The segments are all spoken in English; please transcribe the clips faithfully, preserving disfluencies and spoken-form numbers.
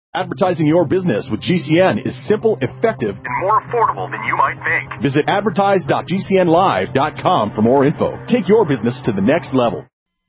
Advertising your business with G C N is simple, effective, and more affordable than you might think. Visit advertise dot g c n live dot com for more info. Take your business to the next level.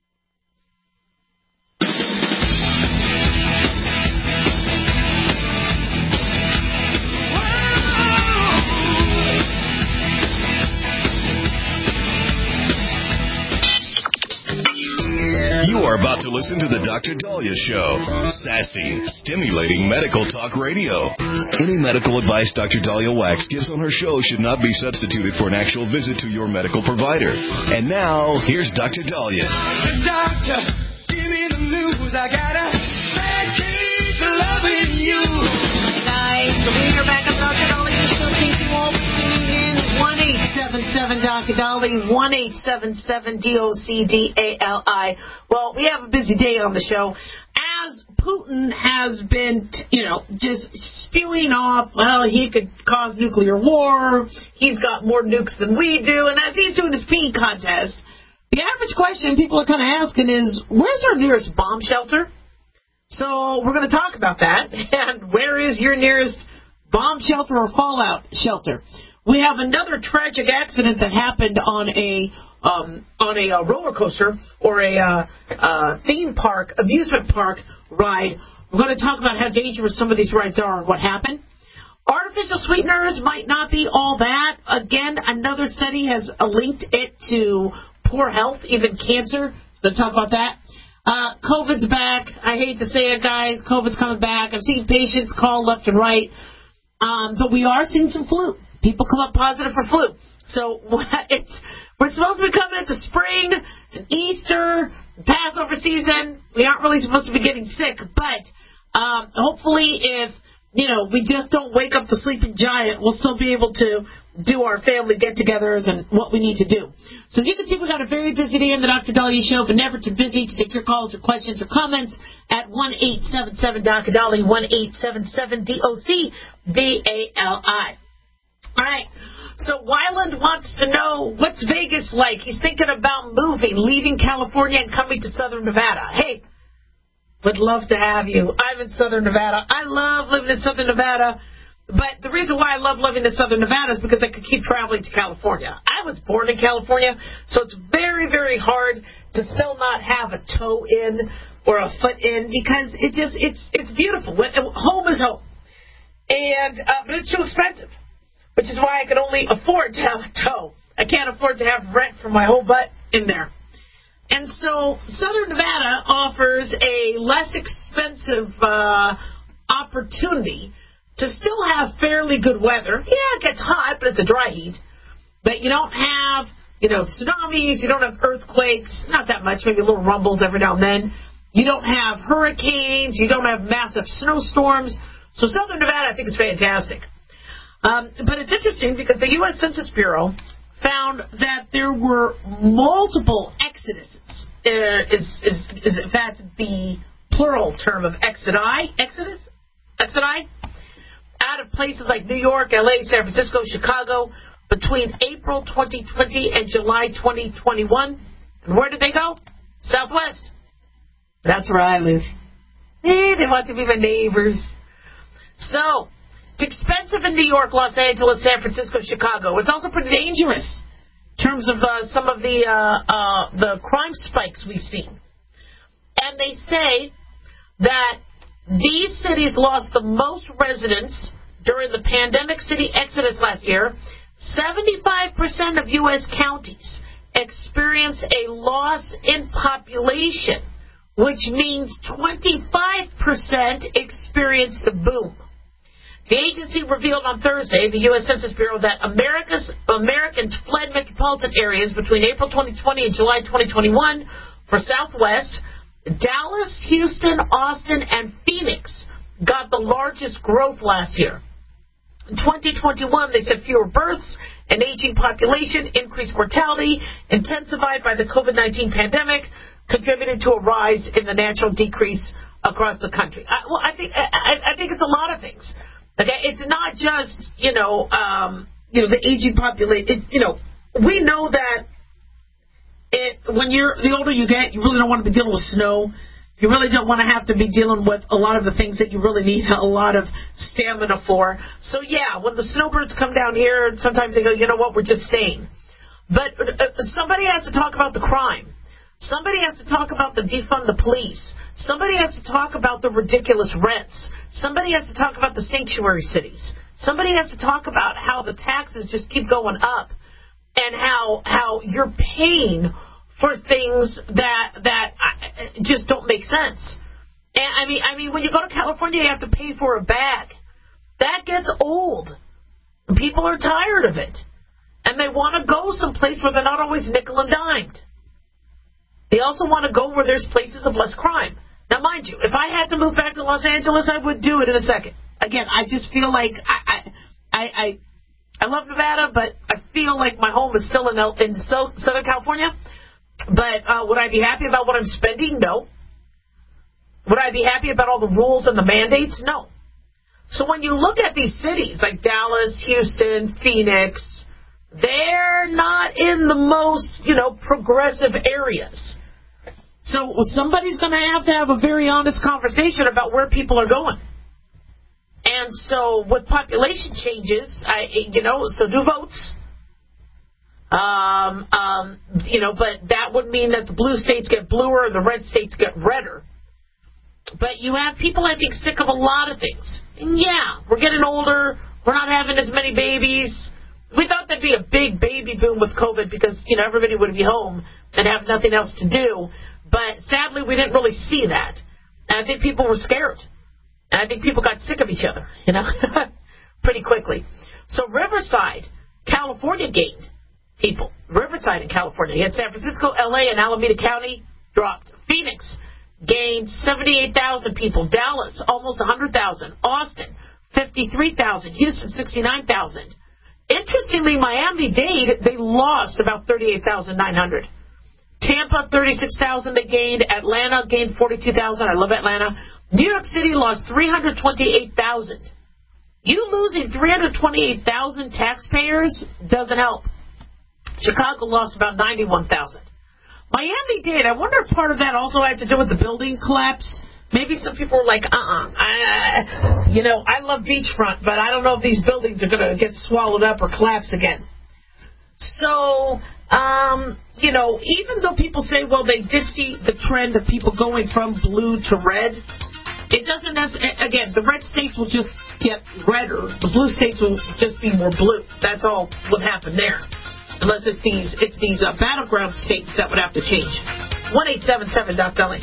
You are about to listen to the Doctor Dahlia Show. Sassy, stimulating medical talk radio. Any medical advice Doctor Dahlia Wax gives on her show should not be substituted for an actual visit to your medical provider. And now, here's Doctor Dahlia. Doctor, give me the news. I got a bad case of loving you. Hey guys, we're back on Doctor Dahlia Show. Thank you all for tuning in. one eight seven seven Doctor Dahlia, one eight seven seven D O C D A L I. Well, we have a busy day on the show. As Putin has been, you know, just spewing off, well, he could cause nuclear war, he's got more nukes than we do, and as he's doing his peeing contest, the average question people are kind of asking is, where's our nearest bomb shelter? So we're going to talk about that, and where is your nearest bomb shelter or fallout shelter? We have another tragic accident that happened on a um, on a uh, roller coaster or a uh, uh, theme park, amusement park ride. We're going to talk about how dangerous some of these rides are and what happened. Artificial sweeteners might not be all that. Again, another study has uh, linked it to poor health, even cancer. Let's talk about that. Uh, COVID's back. I hate to say it, guys. COVID's coming back. I've seen patients call left and right. Um, but we are seeing some flu. People come up positive for flu. So it's, we're supposed to be coming into spring, and Easter, Passover season. We aren't really supposed to be getting sick. But um, hopefully if, you know, we just don't wake up the sleeping giant, we'll still be able to do our family get-togethers and what we need to do. So as you can see, we got a very busy day in the Doctor Dahlia Show, but never too busy to take your calls or questions or comments at one eight seven seven Doctor Dahlia, one eight seven seven D O C D A L I. All right. So Weiland wants to know, what's Vegas like? He's thinking about moving, leaving California and coming to Southern Nevada. Hey, would love to have you. I'm in Southern Nevada. I love living in Southern Nevada. But the reason why I love living in Southern Nevada is because I could keep traveling to California. I was born in California, so it's very, very hard to still not have a toe in or a foot in because it just it's it's beautiful. Home is home, and uh, but it's too expensive, which is why I can only afford to have a toe. I can't afford to have rent for my whole butt in there. And so Southern Nevada offers a less expensive uh, opportunity to still have fairly good weather. Yeah, it gets hot, but it's a dry heat. But you don't have, you know, tsunamis. You don't have earthquakes. Not that much. Maybe little rumbles every now and then. You don't have hurricanes. You don't have massive snowstorms. So Southern Nevada, I think, is fantastic. Um, but it's interesting because the U S Census Bureau found that there were multiple exoduses. Uh, is, is, is in fact the plural term of exodi? Exodus? Exodi? Out of places like New York, L A, San Francisco, Chicago, between April twenty twenty and July twenty twenty-one. And where did they go? Southwest. That's where I live. Eh, they want to be my neighbors. So, it's expensive in New York, Los Angeles, San Francisco, Chicago. It's also pretty dangerous in terms of uh, some of the uh, uh, the crime spikes we've seen. And they say that these cities lost the most residents during the pandemic city exodus last year. seventy-five percent of U S counties experienced a loss in population, which means twenty-five percent experienced a boom. The agency revealed on Thursday, the U S Census Bureau, that America's Americans fled metropolitan areas between April twenty twenty and July twenty twenty-one for Southwest. Dallas, Houston, Austin, and Phoenix got the largest growth last year. In twenty twenty-one, they said fewer births, an aging population, increased mortality, intensified by the COVID nineteen pandemic, contributed to a rise in the natural decrease across the country. I, well, I think I, I think it's a lot of things. Okay, it's not just you know um, you know the aging population. You know, we know that. It, when you're the older you get, you really don't want to be dealing with snow. You really don't want to have to be dealing with a lot of the things that you really need a lot of stamina for. So, yeah, when the snowbirds come down here, sometimes they go, you know what, we're just staying. But uh, somebody has to talk about the crime. Somebody has to talk about the defund the police. Somebody has to talk about the ridiculous rents. Somebody has to talk about the sanctuary cities. Somebody has to talk about how the taxes just keep going up and how how you're paying for things that that just don't make sense. And I mean, I mean, when you go to California, you have to pay for a bag. That gets old. People are tired of it, and they want to go someplace where they're not always nickel and dimed. They also want to go where there's places of less crime. Now, mind you, if I had to move back to Los Angeles, I would do it in a second. Again, I just feel like I I I, I love Nevada, but I feel like my home is still in, in Southern California. But uh, would I be happy about what I'm spending? No. Would I be happy about all the rules and the mandates? No. So when you look at these cities like Dallas, Houston, Phoenix, they're not in the most, you know, progressive areas. So somebody's going to have to have a very honest conversation about where people are going. And so with population changes, I, you know, so do votes. Um, um, you know, but that would mean that the blue states get bluer and the red states get redder. But you have people, I think, sick of a lot of things. And yeah, we're getting older. We're not having as many babies. We thought there'd be a big baby boom with COVID because, you know, everybody would be home and have nothing else to do. But sadly, we didn't really see that. And I think people were scared. And I think people got sick of each other, you know, pretty quickly. So Riverside, California gained people. Riverside in California. You had San Francisco, L A, and Alameda County dropped. Phoenix gained seventy-eight thousand people. Dallas, almost one hundred thousand. Austin, fifty-three thousand. Houston, sixty-nine thousand. Interestingly, Miami-Dade, they lost about thirty-eight thousand nine hundred. Tampa, thirty-six thousand they gained. Atlanta gained forty-two thousand. I love Atlanta. New York City lost three hundred twenty-eight thousand. You losing three hundred twenty-eight thousand taxpayers doesn't help. Chicago lost about ninety-one thousand. Miami-Dade, I wonder if part of that also had to do with the building collapse. Maybe some people were like, uh-uh, I, you know, I love beachfront, but I don't know if these buildings are going to get swallowed up or collapse again. So, um, you know, even though people say, well, they did see the trend of people going from blue to red, it doesn't necessarily, again, the red states will just get redder. The blue states will just be more blue. That's all what happened there. Unless it's these it's these uh, battleground states that would have to change. one eight seven seven Doc Dolly.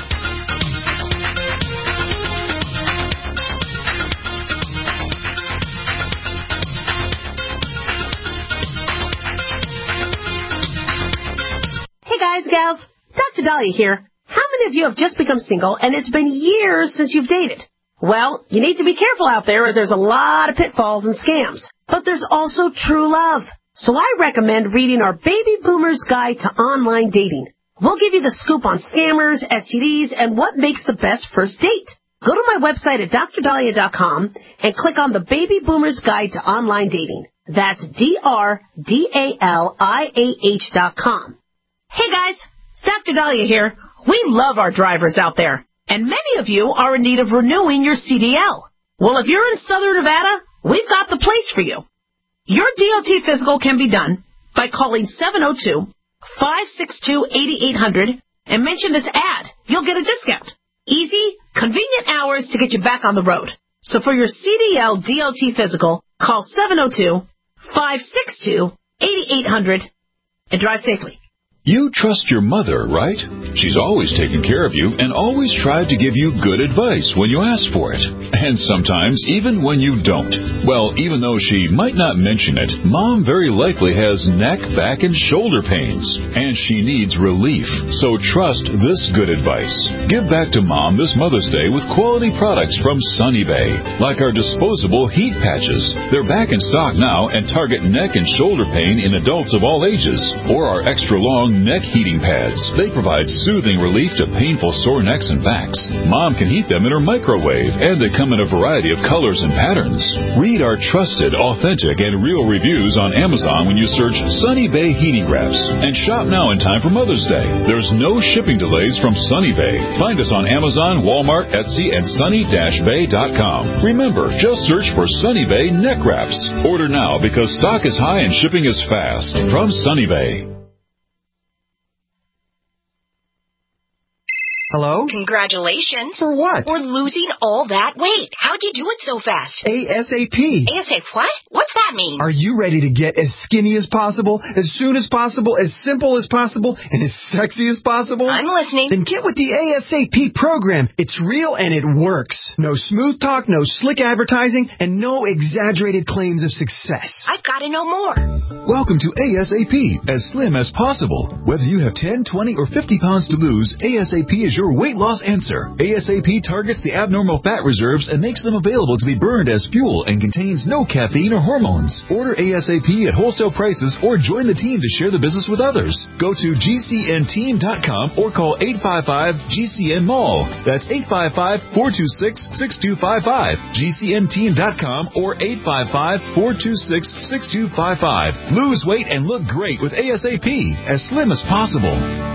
Hey guys, gals, Doctor Dahlia here. How many of you have just become single and it's been years since you've dated? Well, you need to be careful out there as there's a lot of pitfalls and scams. But there's also true love. So I recommend reading our Baby Boomer's Guide to Online Dating. We'll give you the scoop on scammers, S T Ds, and what makes the best first date. Go to my website at dr dahlia dot com and click on the Baby Boomer's Guide to Online Dating. That's D R D A L I A H dot com. Hey guys, it's Doctor Dahlia here. We love our drivers out there, and many of you are in need of renewing your C D L. Well, if you're in Southern Nevada, we've got the place for you. Your D O T physical can be done by calling seven oh two, five six two, eight eight zero zero and mention this ad. You'll get a discount. Easy, convenient hours to get you back on the road. So for your C D L D O T physical, call seven oh two, five six two, eight eight zero zero and drive safely. You trust your mother, right? She's always taken care of you and always tried to give you good advice when you ask for it. And sometimes even when you don't. Well, even though she might not mention it, Mom very likely has neck, back, and shoulder pains. And she needs relief. So trust this good advice. Give back to Mom this Mother's Day with quality products from Sunny Bay. Like our disposable heat patches. They're back in stock now and target neck and shoulder pain in adults of all ages. Or our extra long Bone neck heating pads. They provide soothing relief to painful sore necks and backs. Mom can heat them in her microwave, and they come in a variety of colors and patterns. Read our trusted, authentic, and real reviews on Amazon when you search Sunny Bay Heating Wraps. And shop now in time for Mother's Day. There's no shipping delays from Sunny Bay. Find us on Amazon, Walmart, Etsy, and sunny dash bay dot com. Remember, just search for Sunny Bay Neck Wraps. Order now because stock is high and shipping is fast. From Sunny Bay. Hello? Congratulations. For what? For losing all that weight. How'd you do it so fast? ASAP. ASAP what? What's that mean? Are you ready to get as skinny as possible, as soon as possible, as simple as possible, and as sexy as possible? I'm listening. Then get with the ASAP program. It's real and it works. No smooth talk, no slick advertising, and no exaggerated claims of success. I've got to know more. Welcome to ASAP, as slim as possible. Whether you have ten, twenty, or fifty pounds to lose, ASAP is your weight loss answer. ASAP targets the abnormal fat reserves and makes them available to be burned as fuel and contains no caffeine or hormones. Order ASAP at wholesale prices or join the team to share the business with others. Go to G C N team dot com or call eight five five G C N mall. That's eight five five, four two six, six two five five. G C N team dot com or eight five five, four two six, six two five five. Lose weight and look great with ASAP, as slim as possible.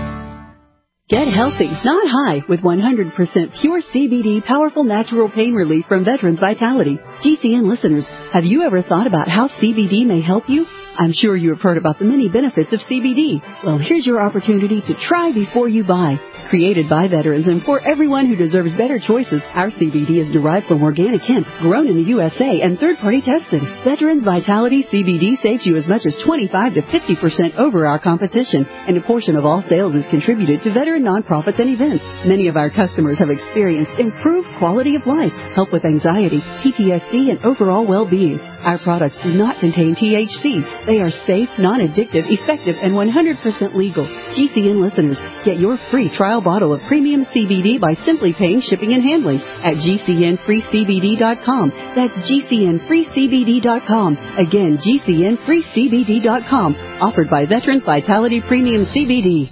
Get healthy, not high, with one hundred percent pure C B D powerful natural pain relief from Veterans Vitality. G C N listeners, have you ever thought about how C B D may help you? I'm sure you have heard about the many benefits of C B D. Well, here's your opportunity to try before you buy. Created by veterans and for everyone who deserves better choices, our C B D is derived from organic hemp, grown in the U S A, and third-party tested. Veterans Vitality C B D saves you as much as twenty-five to fifty percent over our competition, and a portion of all sales is contributed to veteran nonprofits and events. Many of our customers have experienced improved quality of life, help with anxiety, P T S D, and overall well-being. Our products do not contain T H C. They are safe, non-addictive, effective, and one hundred percent legal. G C N listeners, get your free trial bottle of premium C B D by simply paying shipping and handling at G C N free C B D dot com. That's G C N free C B D dot com. Again, G C N free C B D dot com. Offered by Veterans Vitality Premium C B D.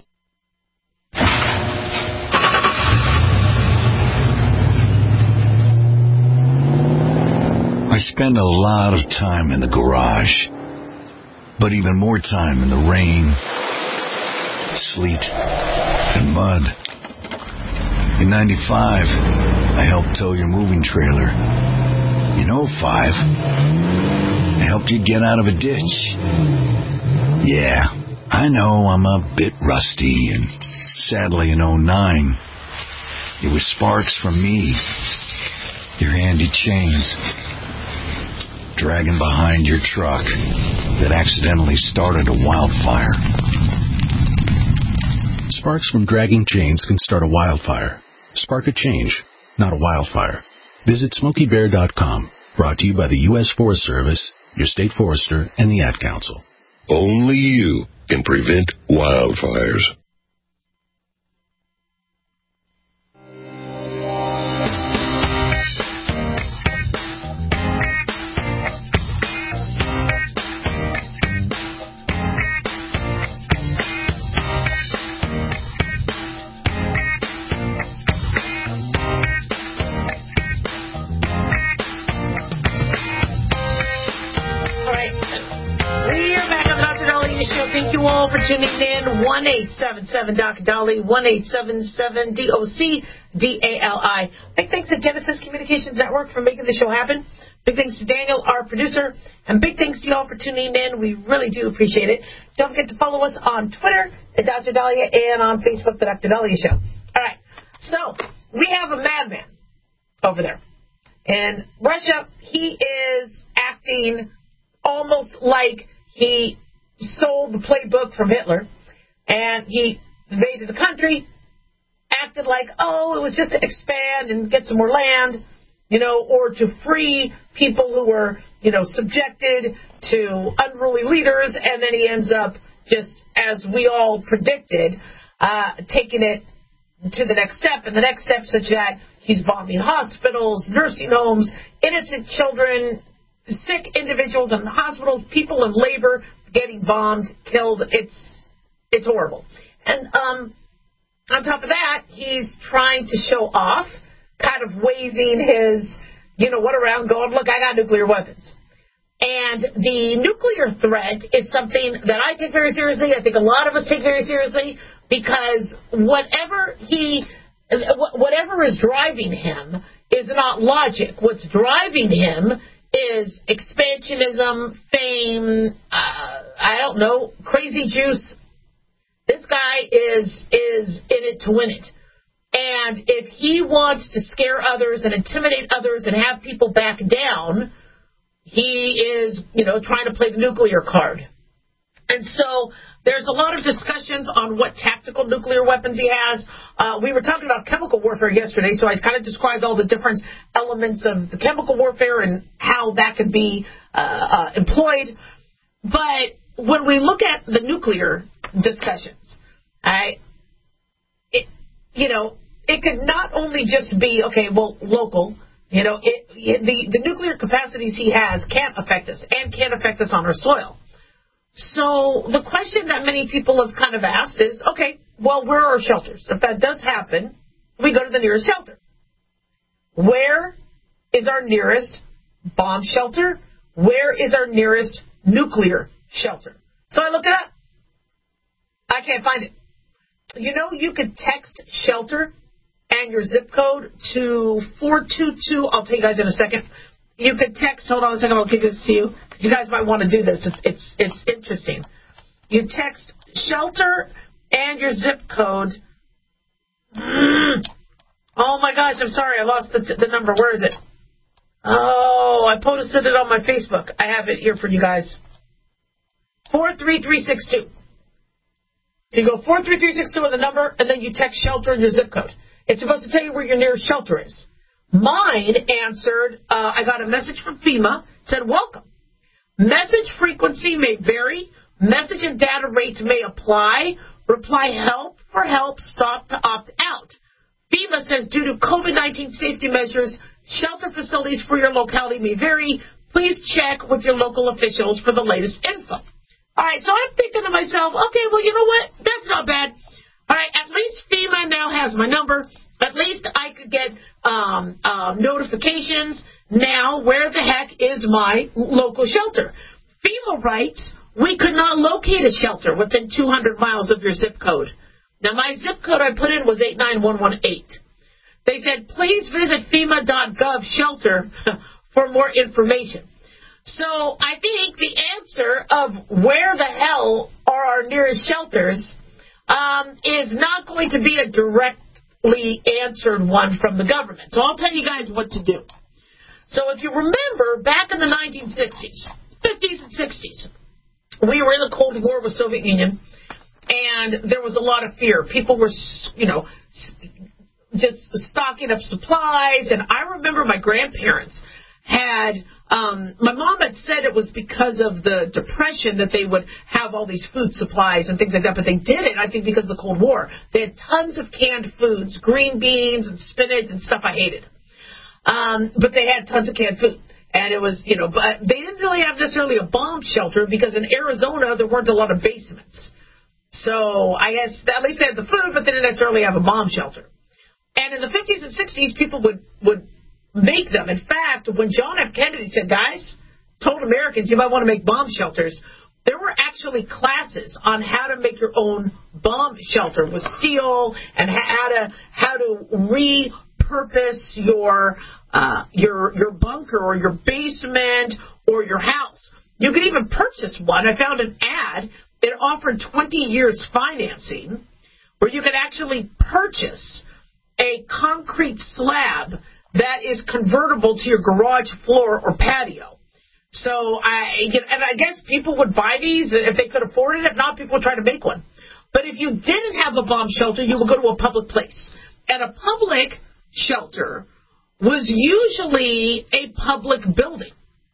I spend a lot of time in the garage, but even more time in the rain, sleet, and mud. In ninety-five, I helped tow your moving trailer. In oh five, I helped you get out of a ditch. Yeah, I know I'm a bit rusty, and sadly in oh nine, it was sparks from me, your handy chains, dragging behind your truck that accidentally started a wildfire. Sparks from dragging chains can start a wildfire. Spark a change, not a wildfire. Visit Smokey Bear dot com. Brought to you by the U S Forest Service, your state forester, and the Ad Council. Only you can prevent wildfires. Thank you all for tuning in. one eight seven seven D O C D A L I, one eight seven seven D O C D A L I. Big thanks to Genesis Communications Network for making the show happen. Big thanks to Daniel, our producer. And big thanks to you all for tuning in. We really do appreciate it. Don't forget to follow us on Twitter at Doctor Dahlia and on Facebook, The Doctor Dahlia Show. All right. So we have a madman over there. In Russia, he is acting almost like he sold the playbook from Hitler, and he invaded the country, acted like, oh, it was just to expand and get some more land, you know, or to free people who were, you know, subjected to unruly leaders, and then he ends up just, as we all predicted, uh, taking it to the next step, and the next step such that he's bombing hospitals, nursing homes, innocent children, sick individuals in hospitals, people in labor getting bombed, killed. It's it's horrible. And um, on top of that, he's trying to show off, kind of waving his, you know, what around, going, look, I got nuclear weapons. And the nuclear threat is something that I take very seriously. I think a lot of us take very seriously, because whatever he, whatever is driving him is not logic. What's driving him is expansionism, fame, uh, I don't know, crazy juice. This guy is is in it to win it. And if he wants to scare others and intimidate others and have people back down, he is, you know, trying to play the nuclear card. And so there's a lot of discussions on what tactical nuclear weapons he has. Uh, we were talking about chemical warfare yesterday, so I kind of described all the different elements of the chemical warfare and how that could be uh, uh, employed. But when we look at the nuclear discussions, I, it, you know, it could not only just be, okay, well, local. You know, it, it, the, the nuclear capacities he has can't affect us and can't affect us on our soil. So the question that many people have kind of asked is, okay, well, where are our shelters? If that does happen, we go to the nearest shelter. Where is our nearest bomb shelter? Where is our nearest nuclear shelter? So I looked it up. I can't find it. You know, you could text shelter and your zip code to four two two. I'll tell you guys in a second. You could text. Hold on a second. I'll give this to you. You guys might want to do this. It's it's it's interesting. You text shelter and your zip code. Mm. Oh my gosh! I'm sorry. I lost the the number. Where is it? Oh, I posted it on my Facebook. I have it here for you guys. Four three three six two. So you go four three three six two with the number, and then you text shelter and your zip code. It's supposed to tell you where your nearest shelter is. Mine answered, uh, I got a message from FEMA, said, welcome. Message frequency may vary. Message and data rates may apply. Reply help for help, stop to opt out. FEMA says due to COVID nineteen safety measures, shelter facilities for your locality may vary. Please check with your local officials for the latest info. All right, so I'm thinking to myself, okay, well, you know what? That's not bad. All right, at least FEMA now has my number. At least I could get um, uh, notifications now where the heck is my local shelter. FEMA writes, we could not locate a shelter within two hundred miles of your zip code. Now, my zip code I put in was eight nine one one eight. They said, please visit FEMA dot gov shelter for more information. So I think the answer of where the hell are our nearest shelters um, is not going to be a directly answered one from the government. So I'll tell you guys what to do. So if you remember, back in the nineteen sixties, fifties and sixties, we were in the Cold War with the Soviet Union, and there was a lot of fear. People were, you know, just stocking up supplies. And I remember my grandparents had, um, my mom had said it was because of the Depression that they would have all these food supplies and things like that. But they did it, I think, because of the Cold War. They had tons of canned foods, green beans and spinach and stuff I hated. Um, but they had tons of canned food. And it was, you know, but they didn't really have necessarily a bomb shelter because in Arizona there weren't a lot of basements. So I guess at least they had the food, but they didn't necessarily have a bomb shelter. And in the fifties and sixties, people would, would make them. In fact, when John F. Kennedy said, guys, told Americans you might want to make bomb shelters, there were actually classes on how to make your own bomb shelter with steel and how to how to repurpose your uh, your your bunker or your basement or your house. You could even purchase one. I found an ad. It offered twenty years financing where you could actually purchase a concrete slab that is convertible to your garage floor or patio. So I, and I guess people would buy these if they could afford it. If not, people would try to make one. But if you didn't have a bomb shelter, you would go to a public place. And a public shelter was usually a public building.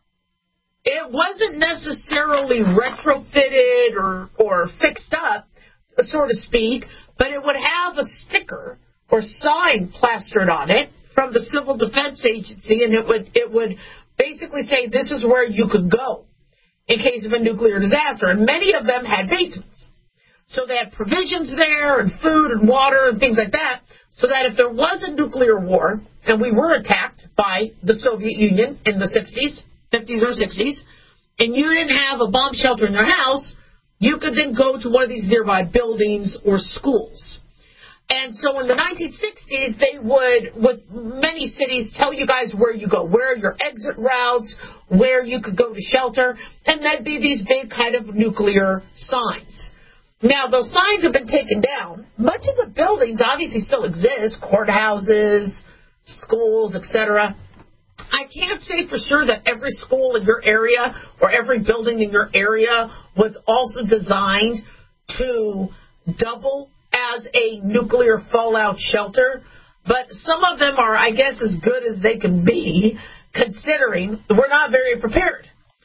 It wasn't necessarily retrofitted or, or fixed up, so to speak, but it would have a sticker or sign plastered on it from the Civil Defense Agency, and it would it would basically say this is where you could go in case of a nuclear disaster. And many of them had basements. So they had provisions there and food and water and things like that, so that if there was a nuclear war and we were attacked by the Soviet Union in the sixties, fifties or sixties, and you didn't have a bomb shelter in your house, you could then go to one of these nearby buildings or schools. And so in the nineteen sixties, they would, with many cities, tell you guys where you go, where are your exit routes, where you could go to shelter, and that'd be these big kind of nuclear signs. Now, those signs have been taken down. Much of the buildings obviously still exist, courthouses, schools, et cetera. I can't say for sure that every school in your area or every building in your area was also designed to double as a nuclear fallout shelter, but some of them are, I guess, as good as they can be, considering we're not very prepared.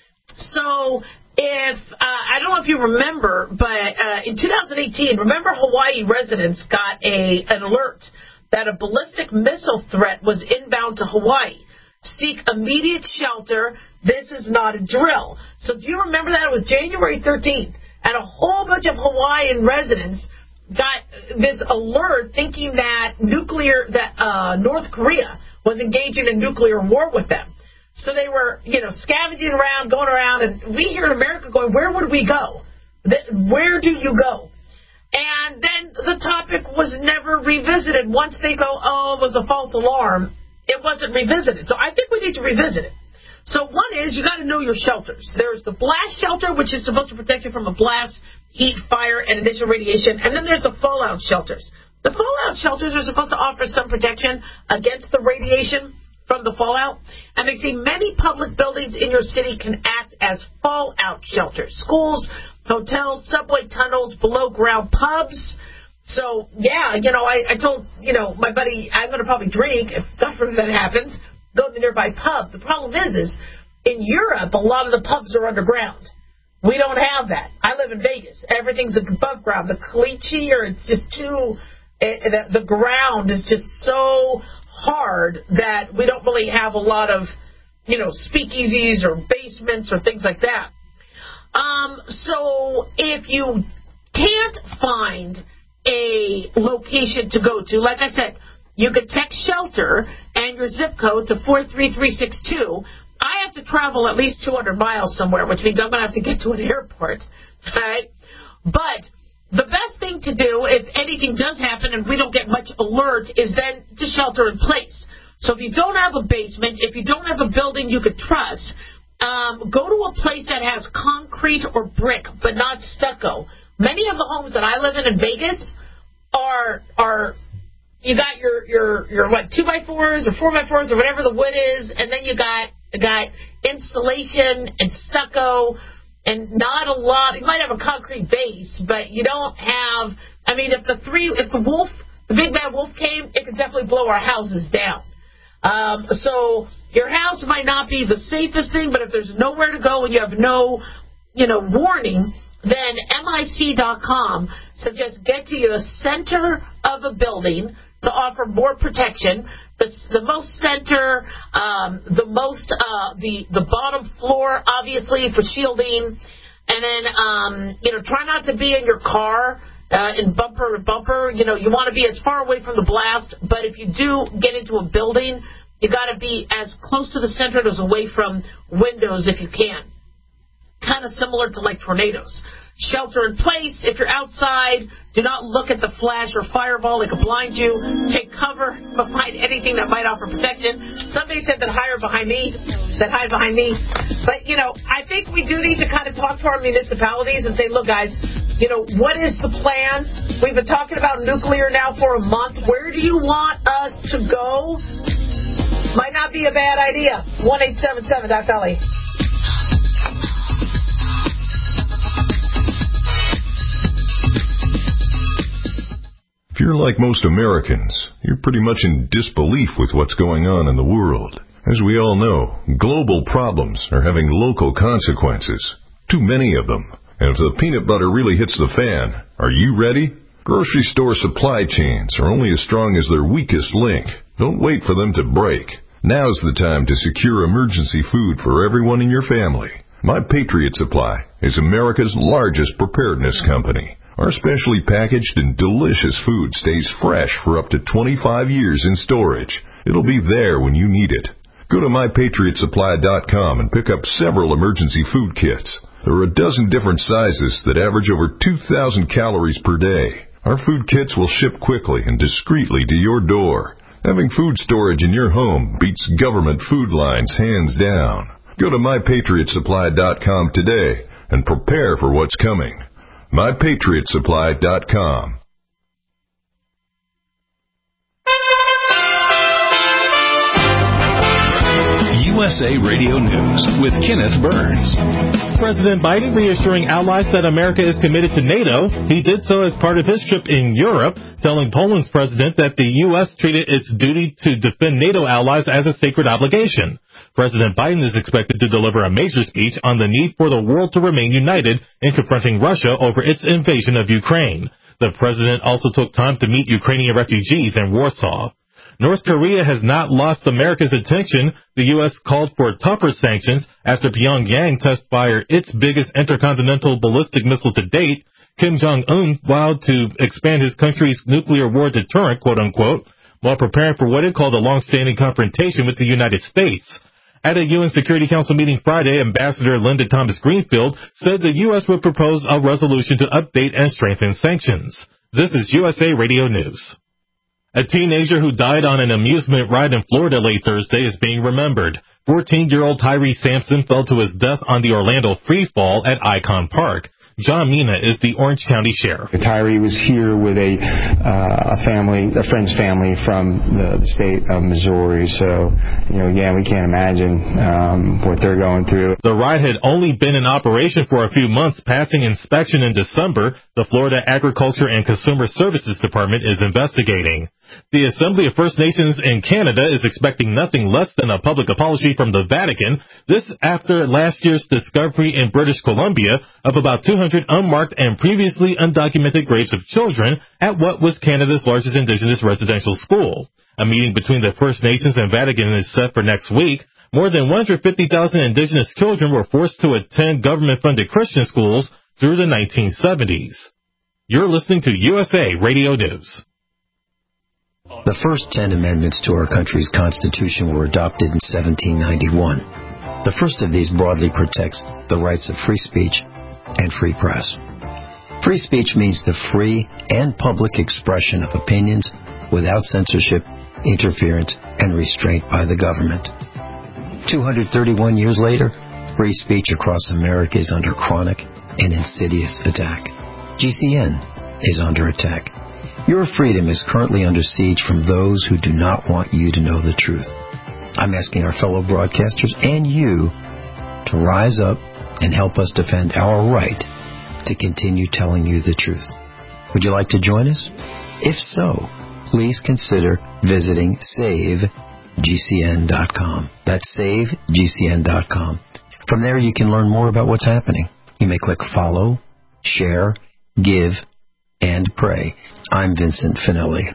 So if, uh, I don't know if you remember, but uh, in two thousand eighteen, remember Hawaii residents got a an alert that a ballistic missile threat was inbound to Hawaii. Seek immediate shelter. This is not a drill. So do you remember that? It was January thirteenth, and a whole bunch of Hawaiian residents got this alert thinking that nuclear, that uh, North Korea was engaging in nuclear war with them. So they were, you know, scavenging around, going around, and we here in America going, where would we go? Where do you go? And then the topic was never revisited. Once they go, oh, it was a false alarm, it wasn't revisited. So I think we need to revisit it. So one is, you got to know your shelters. There's the blast shelter, which is supposed to protect you from a blast, heat, fire, and initial radiation. And then there's the fallout shelters. The fallout shelters are supposed to offer some protection against the radiation from the fallout. And they say many public buildings in your city can act as fallout shelters. Schools, hotels, subway tunnels, below-ground pubs. So, yeah, you know, I, I told, you know, my buddy, I'm going to probably drink, if God forbid that happens, go to the nearby pub. The problem is, is in Europe, a lot of the pubs are underground. We don't have that. I live in Vegas. Everything's above ground. The caliche, or it's just too, it, the ground is just so hard that we don't really have a lot of, you know, speakeasies or basements or things like that. Um, so if you can't find a location to go to, like I said, you could text shelter and your zip code to four three three six two. I have to travel at least two hundred miles somewhere, which means I'm going to have to get to an airport. Right? But the best thing to do if anything does happen and we don't get much alert is then to shelter in place. So if you don't have a basement, if you don't have a building you could trust, um, go to a place that has concrete or brick, but not stucco. Many of the homes that I live in in Vegas are are you got your your your what two by fours or four by fours or whatever the wood is, and then you got got insulation and stucco, and not a lot. You might have a concrete base, but you don't have. I mean, if the three, if the wolf, the big bad wolf came, it could definitely blow our houses down. Um, so your house might not be the safest thing, but if there's nowhere to go and you have no, you know, warning, then M I C dot com suggests get to the center of a building to offer more protection. The, the most center, um, the most, uh, the, the bottom floor, obviously, for shielding. And then, um, you know, try not to be in your car uh, in bumper to bumper. You know, you want to be as far away from the blast. But if you do get into a building, you got to be as close to the center as away from windows if you can. Kind of similar to like tornadoes. Shelter in place. If you're outside, do not look at the flash or fireball. It could blind you. Take cover behind anything that might offer protection. Somebody said that hide behind me, that hide behind me. But, you know, I think we do need to kind of talk to our municipalities and say, look, guys, you know, what is the plan? We've been talking about nuclear now for a month. Where do you want us to go? Might not be a bad idea. one eight seven seven Doc Dolly. If you're like most Americans, you're pretty much in disbelief with what's going on in the world. As we all know, global problems are having local consequences. Too many of them. And if the peanut butter really hits the fan, are you ready? Grocery store supply chains are only as strong as their weakest link. Don't wait for them to break. Now's the time to secure emergency food for everyone in your family. My Patriot Supply is America's largest preparedness company, Our specially packaged and delicious food stays fresh for up to twenty-five years in storage. It'll be there when you need it. Go to my patriot supply dot com and pick up several emergency food kits. There are a dozen different sizes that average over two thousand calories per day. Our food kits will ship quickly and discreetly to your door. Having food storage in your home beats government food lines hands down. Go to my patriot supply dot com today and prepare for what's coming. my patriot supply dot com. U S A Radio News with Kenneth Burns. President Biden reassuring allies that America is committed to NATO. He did so as part of his trip in Europe, telling Poland's president that the U S treated its duty to defend NATO allies as a sacred obligation. President Biden is expected to deliver a major speech on the need for the world to remain united in confronting Russia over its invasion of Ukraine. The president also took time to meet Ukrainian refugees in Warsaw. North Korea has not lost America's attention. The U S called for tougher sanctions after Pyongyang test-fired its biggest intercontinental ballistic missile to date. Kim Jong-un vowed to expand his country's nuclear war deterrent, quote-unquote, while preparing for what it called a long-standing confrontation with the United States. At a U N Security Council meeting Friday, Ambassador Linda Thomas-Greenfield said the U S would propose a resolution to update and strengthen sanctions. This is U S A Radio News. A teenager who died on an amusement ride in Florida late Thursday is being remembered. fourteen-year-old Tyree Sampson fell to his death on the Orlando Free Fall at Icon Park. John Mina is the Orange County Sheriff. Tyree was here with a uh, a family, a friend's family from the, the state of Missouri. So, you know, again, we can't imagine um, what they're going through. The ride had only been in operation for a few months, passing inspection in December. The Florida Agriculture and Consumer Services Department is investigating. The Assembly of First Nations in Canada is expecting nothing less than a public apology from the Vatican. This after last year's discovery in British Columbia of about two hundred unmarked and previously undocumented graves of children at what was Canada's largest Indigenous residential school. A meeting between the First Nations and Vatican is set for next week. More than one hundred fifty thousand Indigenous children were forced to attend government-funded Christian schools through the nineteen seventies. You're listening to U S A Radio News. The first ten amendments to our country's Constitution were adopted in seventeen ninety-one. The first of these broadly protects the rights of free speech and free press. Free speech means the free and public expression of opinions without censorship, interference, and restraint by the government. two hundred thirty-one years later, free speech across America is under chronic and insidious attack. G C N is under attack. Your freedom is currently under siege from those who do not want you to know the truth. I'm asking our fellow broadcasters and you to rise up and help us defend our right to continue telling you the truth. Would you like to join us? If so, please consider visiting save G C N dot com. That's save G C N dot com. From there, you can learn more about what's happening. You may click follow, share, give, and pray. I'm Vincent Finelli.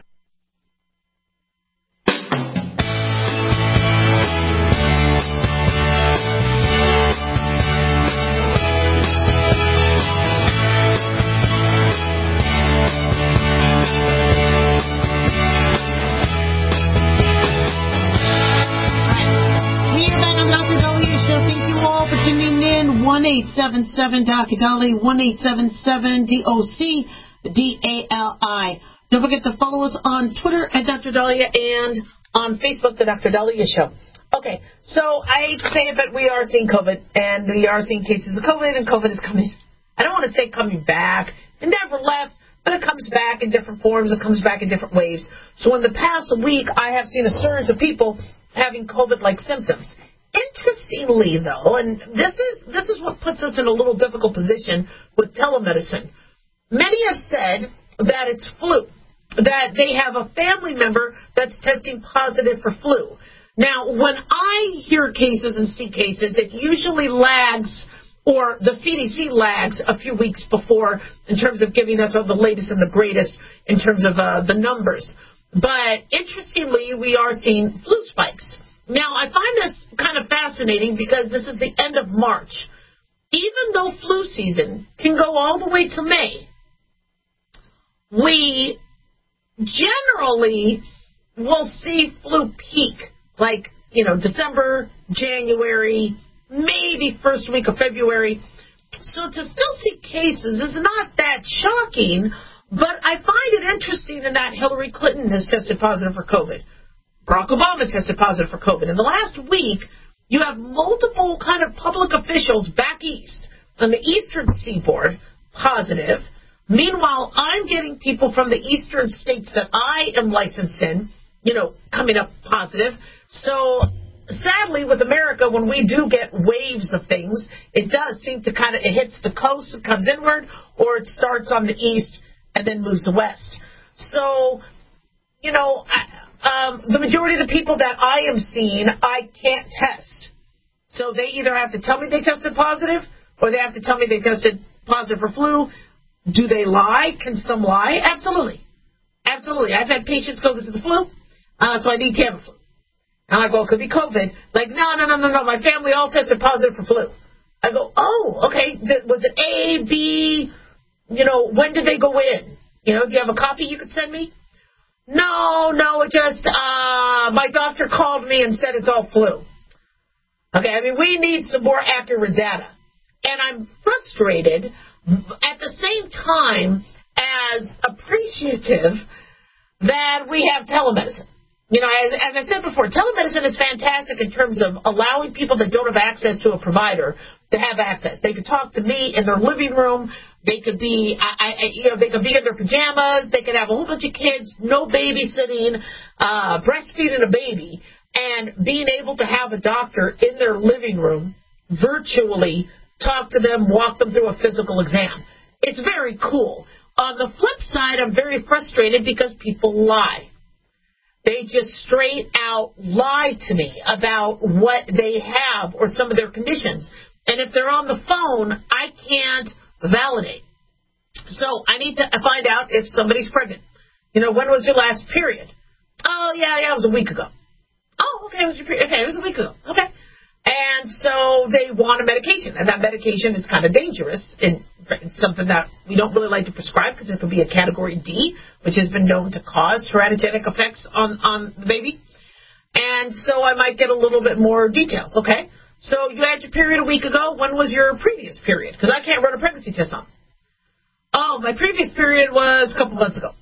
one eight seven seven D O C D A L I, one eight seven seven D O C D A L I. Don't forget to follow us on Twitter at Doctor Dahlia and on Facebook, The Doctor Dahlia Show. Okay, so I hate to say it, but we are seeing COVID, and we are seeing cases of COVID, and COVID is coming. I don't want to say coming back. It never left, but it comes back in different forms. It comes back in different waves. So in the past week, I have seen a surge of people having COVID-like symptoms. Interestingly, though, and this is this is what puts us in a little difficult position with telemedicine. Many have said that it's flu, that they have a family member that's testing positive for flu. Now, when I hear cases and see cases, it usually lags, or the C D C lags a few weeks before in terms of giving us all the latest and the greatest in terms of uh, the numbers. But interestingly, we are seeing flu spikes. Now, I find this kind of fascinating because this is the end of March. Even though flu season can go all the way to May, we generally will see flu peak, like, you know, December, January, maybe first week of February. So to still see cases is not that shocking, but I find it interesting in that Hillary Clinton has tested positive for COVID. Barack Obama tested positive for COVID. In the last week, you have multiple kind of public officials back east on the eastern seaboard positive. Meanwhile, I'm getting people from the eastern states that I am licensed in, you know, coming up positive. So sadly, with America, when we do get waves of things, it does seem to kind of, it hits the coast and comes inward, or it starts on the east and then moves west. So, you know, um, the majority of the people that I am seeing, I can't test. So they either have to tell me they tested positive, or they have to tell me they tested positive for flu. Do they lie? Can some lie? Absolutely. Absolutely. I've had patients go, this is the flu, uh, so I need Tamiflu. And I go, it could be COVID. Like, no, no, no, no, no. My family all tested positive for flu. I go, oh, okay. Was it A, B? You know, when did they go in? You know, do you have a copy you could send me? No, no, it just, uh, my doctor called me and said it's all flu. Okay, I mean, we need some more accurate data. And I'm frustrated at the same time as appreciative that we have telemedicine. You know, as, as I said before, telemedicine is fantastic in terms of allowing people that don't have access to a provider to have access. They could talk to me in their living room. They could be, I, I, you know, they could be in their pajamas. They could have a whole bunch of kids, no babysitting, uh, breastfeeding a baby, and being able to have a doctor in their living room virtually talk to them, walk them through a physical exam. It's very cool. On the flip side, I'm very frustrated because people lie. They just straight out lie to me about what they have or some of their conditions. And if they're on the phone, I can't validate. So I need to find out if somebody's pregnant. You know, when was your last period? Oh, yeah, yeah, it was a week ago. Oh, okay, it was your period. Okay, it was a week ago. Okay. And so they want a medication, and that medication is kind of dangerous. And it's something that we don't really like to prescribe because it could be a category D, which has been known to cause hereditary effects on, on the baby. And so I might get a little bit more details. Okay, so you had your period a week ago. When was your previous period? Because I can't run a pregnancy test on. Oh, my previous period was a couple months ago.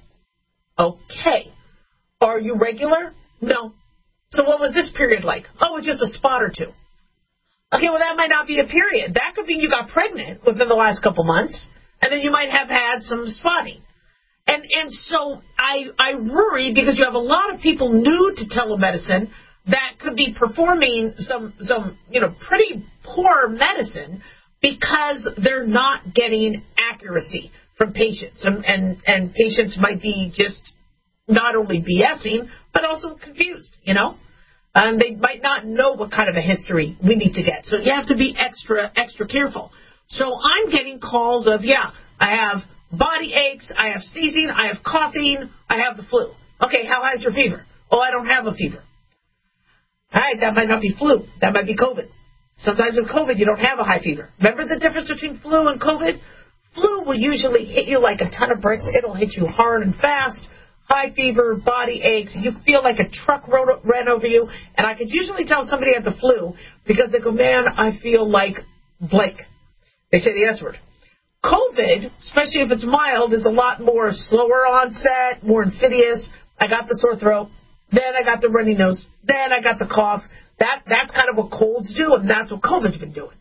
Okay. Are you regular? No. So what was this period like? Oh, it's just a spot or two. Okay, well, that might not be a period. That could mean you got pregnant within the last couple months, and then you might have had some spotting. And and so I I worry because you have a lot of people new to telemedicine that could be performing some, some you know, pretty poor medicine because they're not getting accuracy from patients. And, and, and patients might be just not only BSing, but also confused, you know. And they might not know what kind of a history we need to get. So you have to be extra, extra careful. So I'm getting calls of, yeah, I have body aches, I have sneezing, I have coughing, I have the flu. Okay, how high is your fever? Oh, I don't have a fever. All right, that might not be flu. That might be COVID. Sometimes with COVID, you don't have a high fever. Remember the difference between flu and COVID? Flu will usually hit you like a ton of bricks. It'll hit you hard and fast. High fever, body aches, you feel like a truck rode, ran over you. And I could usually tell somebody had the flu because they go, man, I feel like Blake. They say the S word. COVID, especially if it's mild, is a lot more slower onset, more insidious. I got the sore throat. Then I got the runny nose. Then I got the cough. That That's kind of what colds do, and that's what COVID's been doing.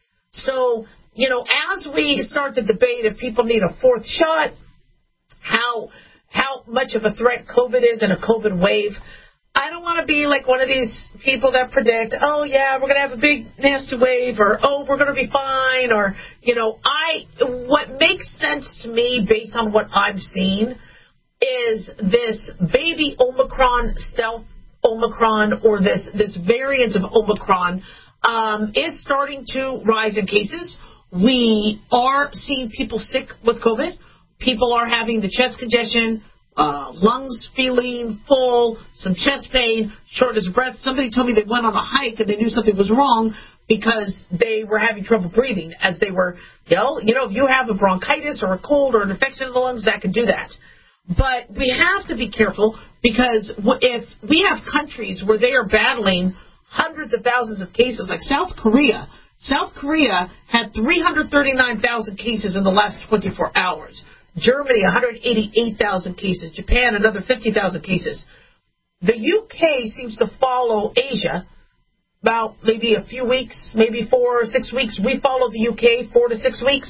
So, you know, as we start to debate if people need a fourth shot, how... how much of a threat COVID is in a COVID wave. I don't want to be like one of these people that predict, oh, yeah, we're going to have a big nasty wave, or, oh, we're going to be fine, or, you know, I, what makes sense to me based on what I've seen is this baby Omicron, stealth Omicron, or this, this variant of Omicron um, is starting to rise in cases. We are seeing people sick with COVID. People are having the chest congestion, uh, lungs feeling full, some chest pain, shortness of breath. Somebody told me they went on a hike and they knew something was wrong because they were having trouble breathing as they were, you know, you know, if you have a bronchitis or a cold or an infection in the lungs, that could do that. But we have to be careful because if we have countries where they are battling hundreds of thousands of cases, like South Korea. South Korea had three hundred thirty-nine thousand cases in the last twenty-four hours. Germany, one hundred eighty-eight thousand cases. Japan, another fifty thousand cases. The U K seems to follow Asia about maybe a few weeks, maybe four or six weeks. We follow the U K four to six weeks.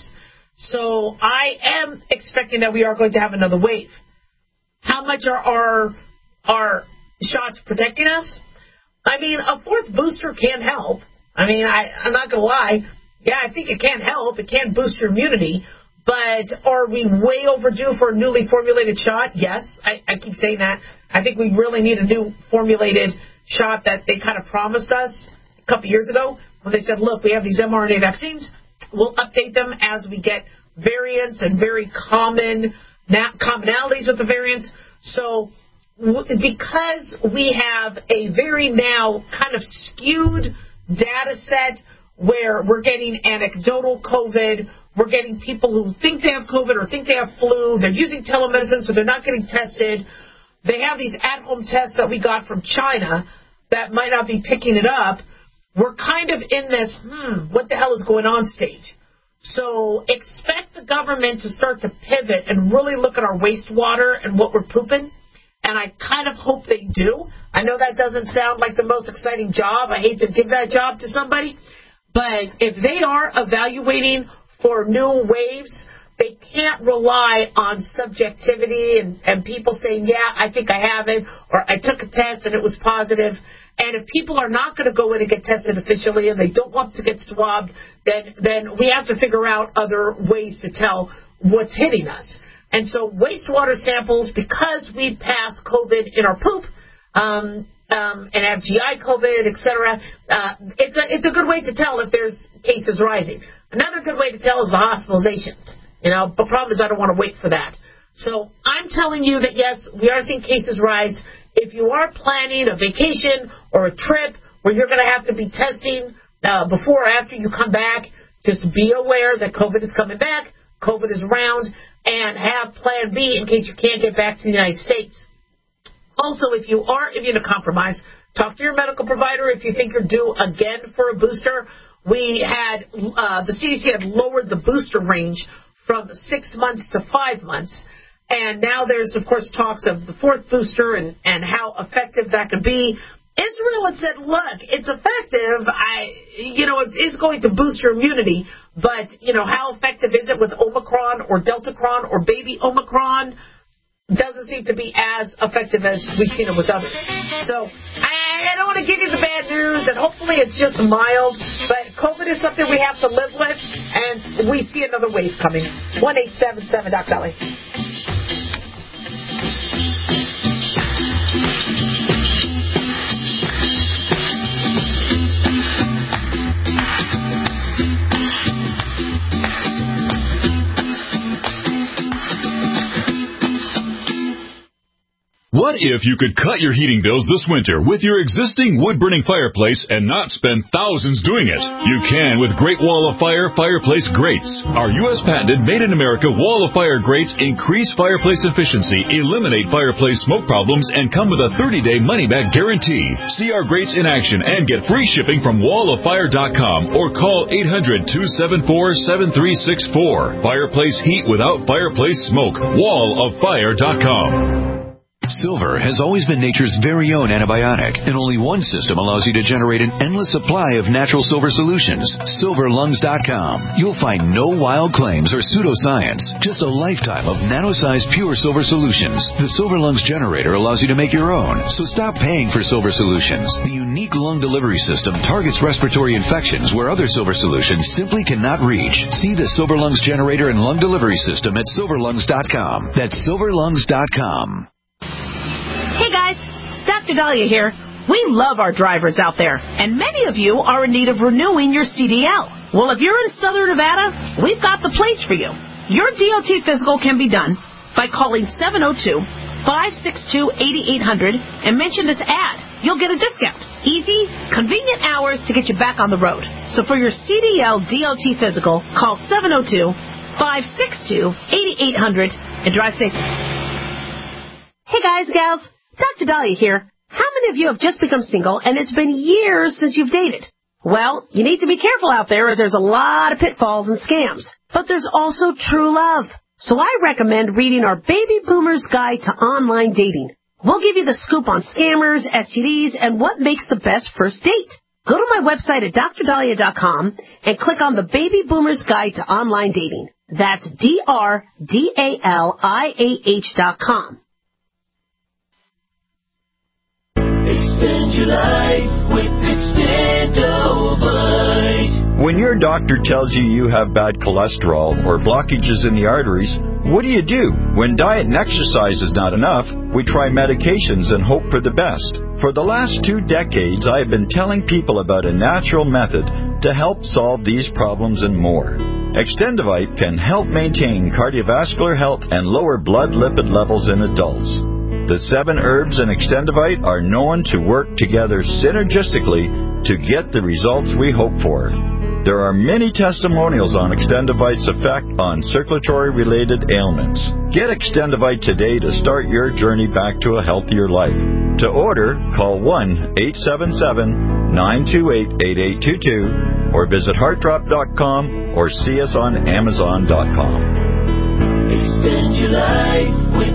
So I am expecting that we are going to have another wave. How much are our, our shots protecting us? I mean, a fourth booster can help. I mean, I, I'm not going to lie. Yeah, I think it can help. It can boost your immunity. But are we way overdue for a newly formulated shot? Yes, I, I keep saying that. I think we really need a new formulated shot that they kind of promised us a couple years ago when they said, look, we have these mRNA vaccines. We'll update them as we get variants and very common commonalities with the variants. So because we have a very now kind of skewed data set where we're getting anecdotal COVID, we're getting people who think they have COVID or think they have flu, they're using telemedicine so they're not getting tested. They have these at-home tests that we got from China that might not be picking it up. We're kind of in this, hmm, what the hell is going on stage. So expect the government to start to pivot and really look at our wastewater and what we're pooping. And I kind of hope they do. I know that doesn't sound like the most exciting job. I hate to give that job to somebody. But if they are evaluating for new waves, they can't rely on subjectivity and, and people saying, yeah, I think I have it, or I took a test and it was positive. And if people are not going to go in and get tested officially and they don't want to get swabbed, then then we have to figure out other ways to tell what's hitting us. And so wastewater samples, because we pass COVID in our poop um, um, and have G I COVID, et cetera, uh, it's, a, it's a good way to tell if there's cases rising. Another good way to tell is the hospitalizations. You know, the problem is I don't want to wait for that. So I'm telling you that, yes, we are seeing cases rise. If you are planning a vacation or a trip where you're going to have to be testing uh, before or after you come back, just be aware that COVID is coming back, COVID is around, and have plan B in case you can't get back to the United States. Also, if you are immunocompromised, talk to your medical provider if you think you're due again for a booster. We had, uh, the C D C had lowered the booster range from six months to five months. And now there's, of course, talks of the fourth booster and, and how effective that could be. Israel had said, look, it's effective. I, you know, it is going to boost your immunity. But, you know, how effective is it with Omicron or Deltacron or baby Omicron? Doesn't seem to be as effective as we've seen it with others. So I, I don't want to give you the bad news, and hopefully it's just mild. But COVID is something we have to live with, and we see another wave coming. one eight seven seven Doc Dolly. What if you could cut your heating bills this winter with your existing wood-burning fireplace and not spend thousands doing it? You can with Great Wall of Fire fireplace grates. Our U S patented made-in-America Wall of Fire grates increase fireplace efficiency, eliminate fireplace smoke problems, and come with a thirty-day money-back guarantee. See our grates in action and get free shipping from wall of fire dot com or call eight hundred, two seven four, seven three six four. Fireplace heat without fireplace smoke. wall of fire dot com. Silver has always been nature's very own antibiotic, and only one system allows you to generate an endless supply of natural silver solutions. silver lungs dot com. You'll find no wild claims or pseudoscience, just a lifetime of nano-sized pure silver solutions. The Silver Lungs generator allows you to make your own, so stop paying for silver solutions. The unique lung delivery system targets respiratory infections where other silver solutions simply cannot reach. See the Silver Lungs generator and lung delivery system at silver lungs dot com. That's silver lungs dot com. Hey guys, Doctor Dahlia here. We love our drivers out there, and many of you are in need of renewing your C D L. Well, if you're in Southern Nevada, we've got the place for you. Your D O T physical can be done by calling seven oh two, five six two, eight eight hundred and mention this ad. You'll get a discount. Easy, convenient hours to get you back on the road. So for your C D L D O T physical, call seven oh two, five six two, eight eight hundred and drive safe. guys, gals, Doctor Dahlia here. How many of you have just become single and it's been years since you've dated? Well, you need to be careful out there as there's a lot of pitfalls and scams. But there's also true love. So I recommend reading our Baby Boomer's Guide to Online Dating. We'll give you the scoop on scammers, S T Ds, and what makes the best first date. Go to my website at dr dahlia dot com and click on the Baby Boomer's Guide to Online Dating. That's D R D A L I A H dot com. Extend your life with Extendovite. When your doctor tells you you have bad cholesterol or blockages in the arteries, what do you do? When diet and exercise is not enough, we try medications and hope for the best. For the last two decades, I have been telling people about a natural method to help solve these problems and more. Extendovite can help maintain cardiovascular health and lower blood lipid levels in adults. The seven herbs in Extendovite are known to work together synergistically to get the results we hope for. There are many testimonials on Extendovite's effect on circulatory-related ailments. Get Extendovite today to start your journey back to a healthier life. To order, call one eight seven seven, nine two eight, eight eight two two or visit heart drop dot com or see us on amazon dot com. Extend your life with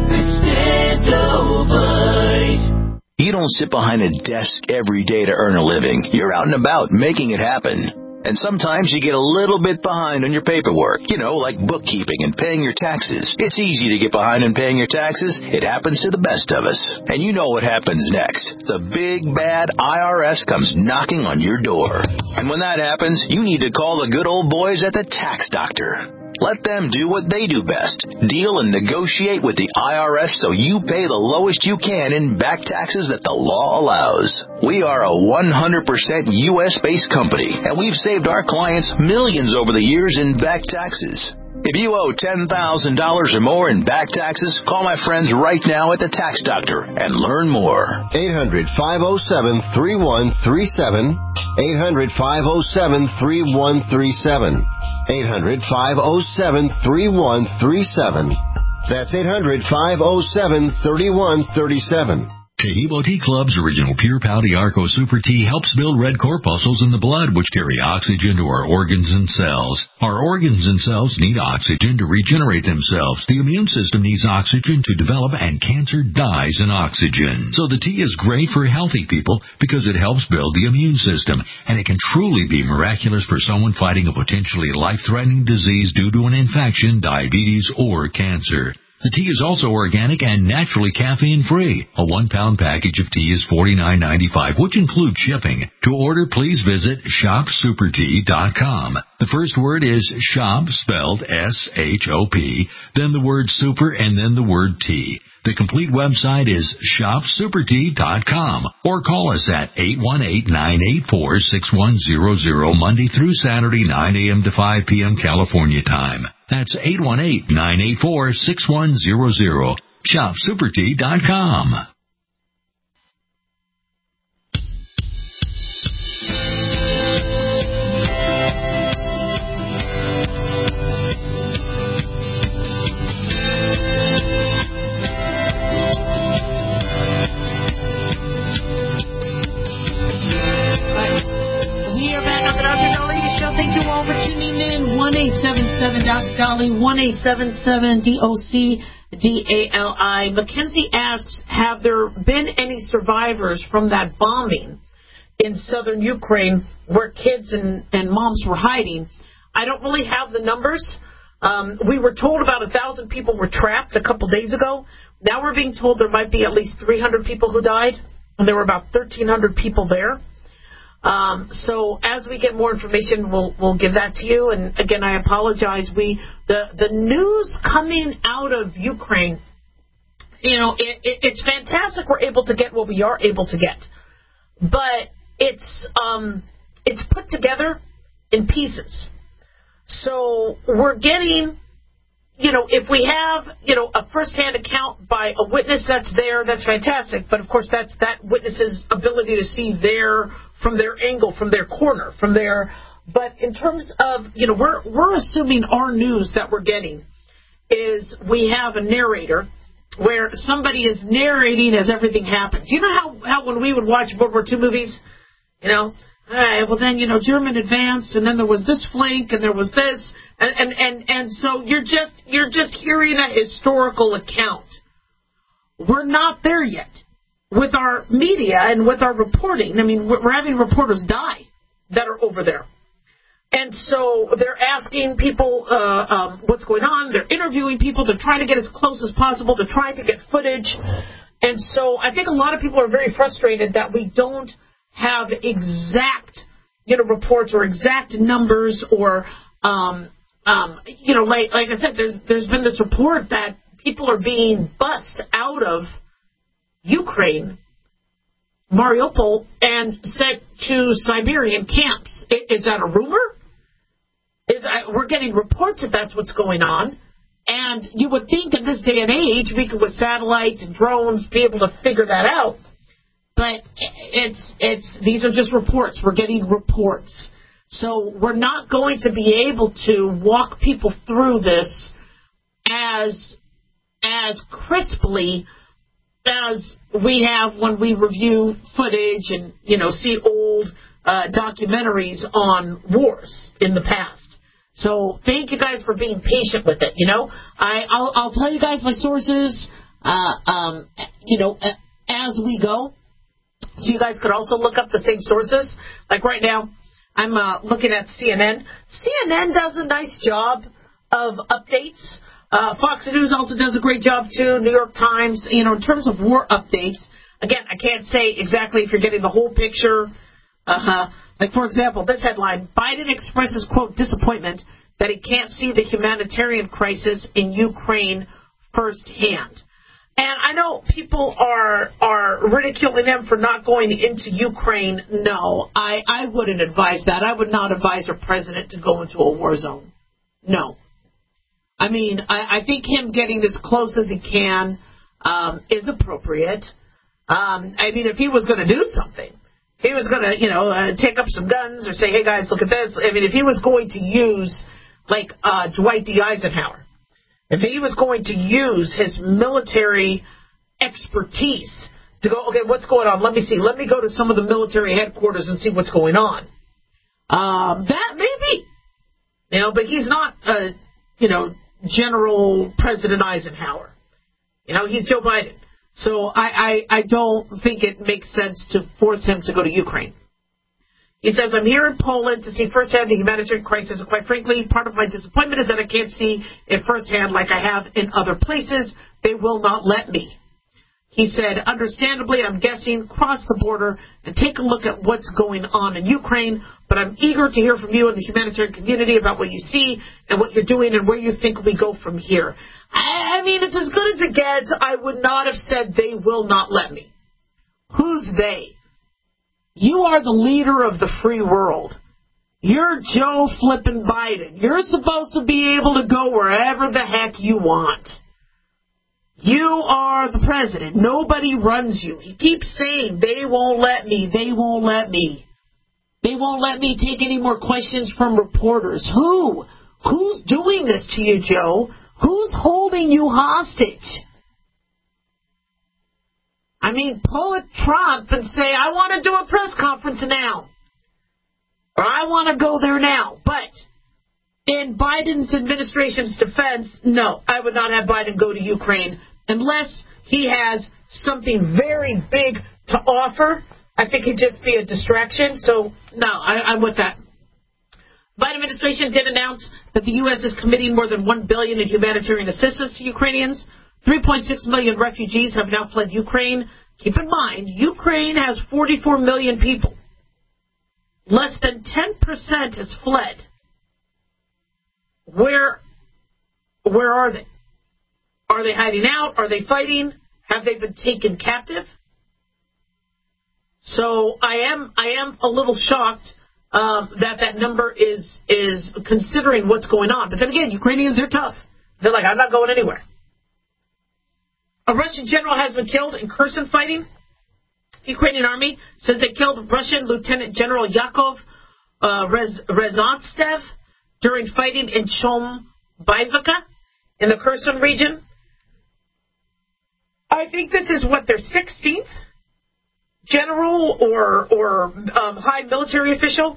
Extendovite. You don't sit behind a desk every day to earn a living. You're out and about making it happen. And sometimes you get a little bit behind on your paperwork, you know, like bookkeeping and paying your taxes. It's easy to get behind in paying your taxes. It happens to the best of us. And you know what happens next. The big, bad I R S comes knocking on your door. And when that happens, you need to call the good old boys at the Tax Doctor. Let them do what they do best. Deal and negotiate with the I R S so you pay the lowest you can in back taxes that the law allows. We are a one hundred percent U S-based company, and we've saved our clients millions over the years in back taxes. If you owe ten thousand dollars or more in back taxes, call my friends right now at the Tax Doctor and learn more. eight hundred, five oh seven, three one three seven. eight hundred, five oh seven, three one three seven. eight hundred, five oh seven, three one three seven. That's eight hundred, five oh seven, three one three seven. Tahibo Tea Club's original Pure Pau Arco Super Tea helps build red corpuscles in the blood, which carry oxygen to our organs and cells. Our organs and cells need oxygen to regenerate themselves. The immune system needs oxygen to develop, and cancer dies in oxygen. So the tea is great for healthy people because it helps build the immune system, and it can truly be miraculous for someone fighting a potentially life-threatening disease due to an infection, diabetes, or cancer. The tea is also organic and naturally caffeine-free. A one-pound package of tea is forty-nine ninety-five, which includes shipping. To order, please visit shop super tea dot com. The first word is shop, spelled S H O P, then the word super, and then the word tea. The complete website is shop super tea dot com, or call us at eight one eight, nine eight four, six one zero zero Monday through Saturday, nine a.m. to five p.m. California time. That's eight one eight, nine eight four, six one zero zero. shop super tea dot com. Thank you all for tuning in. one eight seven seven Doctor Dolly, one eight seven seven D O C D A L I. Mackenzie asks, have there been any survivors from that bombing in southern Ukraine where kids and, and moms were hiding? I don't really have the numbers. Um, we were told about a thousand people were trapped a couple days ago. Now we're being told there might be at least three hundred people who died, and there were about thirteen hundred people there. Um, so as we get more information, we'll we'll give that to you. And again, I apologize. We the the news coming out of Ukraine, you know, it, it, it's fantastic. We're able to get what we are able to get, but it's um it's put together in pieces. So we're getting, you know, if we have, you know, a first-hand account by a witness that's there, that's fantastic. But, of course, that's that witness's ability to see their, from their angle, from their corner, from their... But in terms of, you know, we're we're assuming our news that we're getting is we have a narrator where somebody is narrating as everything happens. You know how, how when we would watch World War Two movies, you know, all right, well then, you know, German advanced, and then there was this flank, and there was this, and, and, and, and so you're just, you're just hearing a historical account. We're not there yet with our media and with our reporting. I mean, we're having reporters die that are over there. And so they're asking people uh, um, what's going on. They're interviewing people. They're trying to get as close as possible. They're trying to get footage. And so I think a lot of people are very frustrated that we don't have exact, you know, reports or exact numbers or, um, um, you know, like like I said, there's there's been this report that people are being bussed out of Ukraine, Mariupol, and sent to Siberian camps. Is that a rumor? Is that, we're getting reports that that's what's going on. And you would think in this day and age, we could, with satellites and drones, be able to figure that out. But it's it's these are just reports. We're getting reports. So we're not going to be able to walk people through this as as crisply as we have when we review footage and, you know, see old uh, documentaries on wars in the past. So thank you guys for being patient with it. You know, I, I'll, I'll tell you guys my sources, uh, um, you know, as we go. So you guys could also look up the same sources. Like right now, I'm uh, looking at C N N. C N N does a nice job of updates. Uh, Fox News also does a great job, too. New York Times, you know, in terms of war updates. Again, I can't say exactly if you're getting the whole picture. Uh-huh. Like, for example, this headline, Biden expresses, quote, disappointment that he can't see the humanitarian crisis in Ukraine firsthand. And I know people are are ridiculing him for not going into Ukraine. No, I, I wouldn't advise that. I would not advise a president to go into a war zone. No. I mean, I, I think him getting as close as he can um, is appropriate. Um, I mean, if he was going to do something, if he was going to, you know, uh, take up some guns or say, hey, guys, look at this. I mean, if he was going to use, like, uh, Dwight D. Eisenhower, if he was going to use his military expertise to go, okay, what's going on? Let me see. Let me go to some of the military headquarters and see what's going on. Um, that may be. You know, but he's not, uh, you know, General President Eisenhower. You know, he's Joe Biden. So I, I, I don't think it makes sense to force him to go to Ukraine. He says, I'm here in Poland to see firsthand the humanitarian crisis, and quite frankly, part of my disappointment is that I can't see it firsthand like I have in other places. They will not let me. He said, understandably, I'm guessing cross the border and take a look at what's going on in Ukraine, but I'm eager to hear from you and the humanitarian community about what you see and what you're doing and where you think we go from here. I mean, it's as good as it gets. I would not have said they will not let me. Who's they? You are the leader of the free world. You're Joe flippin' Biden. You're supposed to be able to go wherever the heck you want. You are the president. Nobody runs you. He keeps saying, they won't let me, they won't let me. They won't let me take any more questions from reporters. Who? Who's doing this to you, Joe? Who's holding you hostage? I mean, pull a Trump and say, I want to do a press conference now. Or I want to go there now. But in Biden's administration's defense, no, I would not have Biden go to Ukraine unless he has something very big to offer. I think it'd just be a distraction. So, no, I, I'm with that. Biden administration did announce that the U S is committing more than one billion dollars in humanitarian assistance to Ukrainians. three point six million refugees have now fled Ukraine. Keep in mind, Ukraine has forty-four million people. Less than ten percent has fled. Where, where are they? Are they hiding out? Are they fighting? Have they been taken captive? So I am, I am a little shocked um, that that number is is considering what's going on. But then again, Ukrainians, they're tough. They're like, I'm not going anywhere. A Russian general has been killed in Kherson fighting. Ukrainian army says they killed Russian Lieutenant General Yakov uh, Rez- Rezantsev during fighting in Chom Baivka in the Kherson region. I think this is, what, their sixteenth general or, or um, high military official.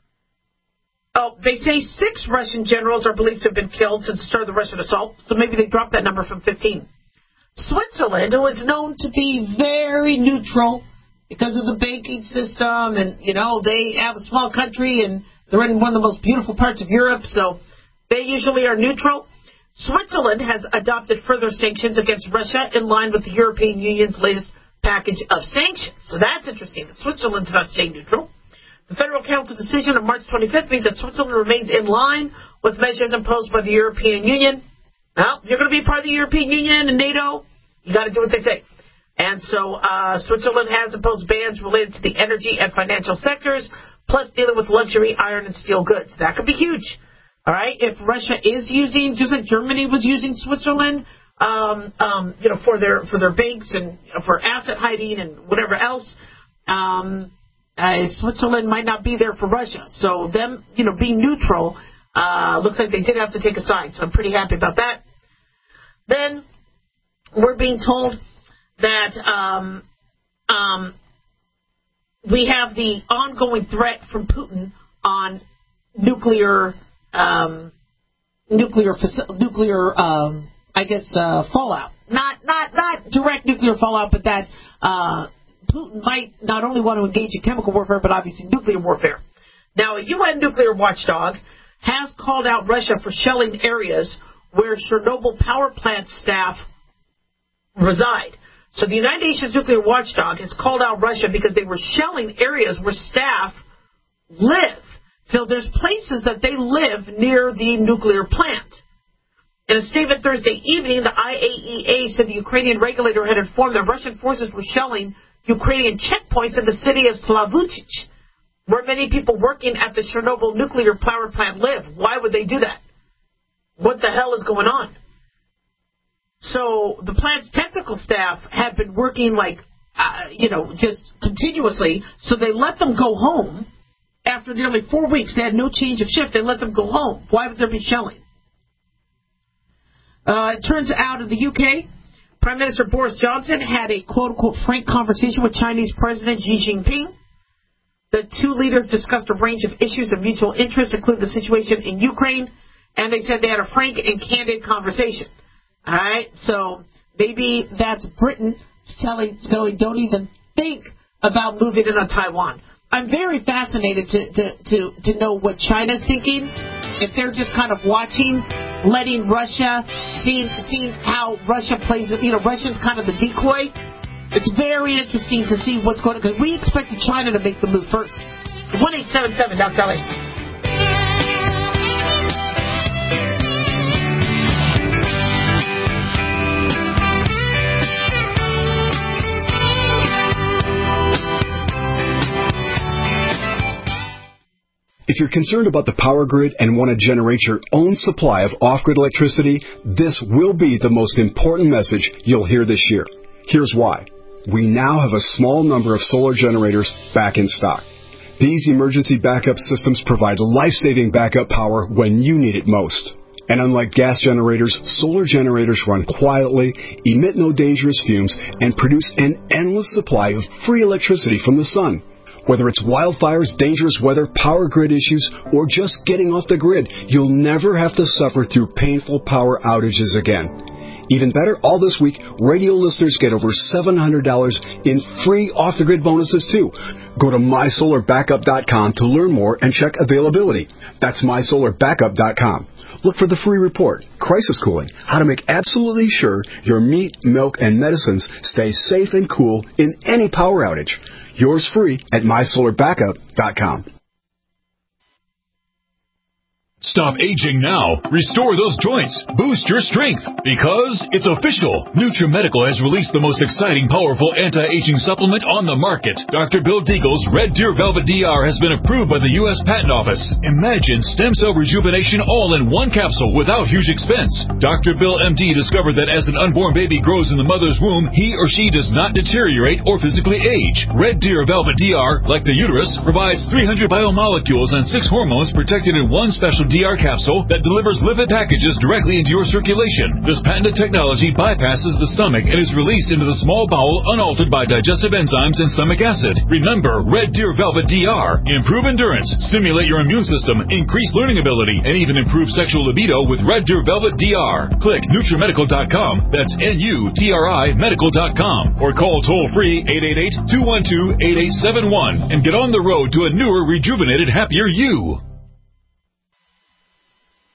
Oh, they say six Russian generals are believed to have been killed since the start of the Russian assault, so maybe they dropped that number from fifteen. Switzerland, who is known to be very neutral because of the banking system, and, you know, they have a small country, and they're in one of the most beautiful parts of Europe, so they usually are neutral. Switzerland has adopted further sanctions against Russia in line with the European Union's latest package of sanctions. So that's interesting that Switzerland's not staying neutral. The Federal Council decision of March twenty-fifth means that Switzerland remains in line with measures imposed by the European Union. Well, if you're going to be part of the European Union and NATO, you got to do what they say. And so uh, Switzerland has imposed bans related to the energy and financial sectors, plus dealing with luxury iron and steel goods. That could be huge. All right, if Russia is using, just like Germany was using Switzerland, um, um, you know, for their for their banks and for asset hiding and whatever else. Um, Uh, Switzerland might not be there for Russia. So them, you know, being neutral, uh, looks like they did have to take a side. So I'm pretty happy about that. Then we're being told that um, um, we have the ongoing threat from Putin on nuclear, um, nuclear, nuclear, um, I guess, uh, fallout. Not, not, not direct nuclear fallout, but that. Uh, Putin might not only want to engage in chemical warfare, but obviously nuclear warfare. Now, a U N nuclear watchdog has called out Russia for shelling areas where Chernobyl power plant staff reside. So the United Nations nuclear watchdog has called out Russia because they were shelling areas where staff live. So there's places that they live near the nuclear plant. In a statement Thursday evening, the I A E A said the Ukrainian regulator had informed that Russian forces were shelling Ukrainian checkpoints in the city of Slavuchich, where many people working at the Chernobyl nuclear power plant live. Why would they do that? What the hell is going on? So the plant's technical staff had been working like, uh, you know, just continuously, so they let them go home. After nearly four weeks, they had no change of shift. They let them go home. Why would there be shelling? Uh, it turns out in the U K, Prime Minister Boris Johnson had a quote-unquote frank conversation with Chinese President Xi Jinping. The two leaders discussed a range of issues of mutual interest, including the situation in Ukraine, and they said they had a frank and candid conversation. All right, so maybe that's Britain telling, going, don't even think about moving in on Taiwan. I'm very fascinated to, to, to, to know what China's thinking. If they're just kind of watching, letting Russia, seeing seeing how Russia plays, you know, Russia's kind of the decoy. It's very interesting to see what's going on, because we expected China to make the move first. one eight seven seven, Doctor Dolly. If you're concerned about the power grid and want to generate your own supply of off-grid electricity, this will be the most important message you'll hear this year. Here's why. We now have a small number of solar generators back in stock. These emergency backup systems provide life-saving backup power when you need it most. And unlike gas generators, solar generators run quietly, emit no dangerous fumes, and produce an endless supply of free electricity from the sun. Whether it's wildfires, dangerous weather, power grid issues, or just getting off the grid, you'll never have to suffer through painful power outages again. Even better, all this week, radio listeners get over seven hundred dollars in free off-the-grid bonuses, too. Go to my solar backup dot com to learn more and check availability. That's my solar backup dot com. Look for the free report, Crisis Cooling, how to make absolutely sure your meat, milk, and medicines stay safe and cool in any power outage. Yours free at my solar backup dot com. Stop aging now. Restore those joints. Boost your strength. Because it's official. NutriMedical has released the most exciting, powerful anti-aging supplement on the market. Doctor Bill Deagle's Red Deer Velvet D R has been approved by the U S Patent Office. Imagine stem cell rejuvenation all in one capsule without huge expense. Doctor Bill M D discovered that as an unborn baby grows in the mother's womb, he or she does not deteriorate or physically age. Red Deer Velvet D R, like the uterus, provides three hundred biomolecules and six hormones protected in one special D R capsule that delivers lipid packages directly into your circulation. This patented technology bypasses the stomach and is released into the small bowel unaltered by digestive enzymes and stomach acid. Remember Red Deer Velvet D R. Improve endurance, stimulate your immune system, increase learning ability, and even improve sexual libido with Red Deer Velvet D R. Click Nutrimedical dot com. That's N U T R I medical dot com. Or call toll-free eight eight eight, two one two, eight eight seven one and get on the road to a newer, rejuvenated, happier you.